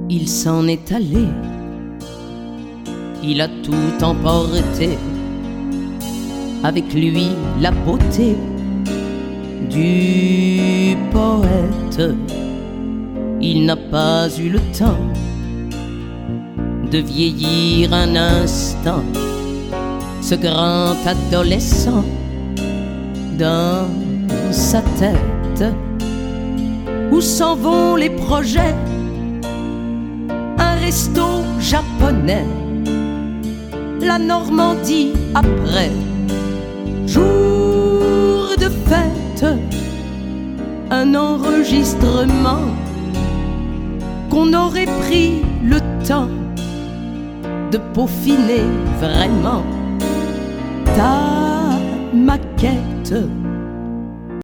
il s'en est allé, il a tout emporté, avec lui la beauté du poète. Il n'a pas eu le temps de vieillir un instant, ce grand adolescent dans sa tête. Où s'en vont les projets? Un resto japonais, la Normandie après, jour de fête, un enregistrement qu'on aurait pris le temps de peaufiner vraiment ta maquette.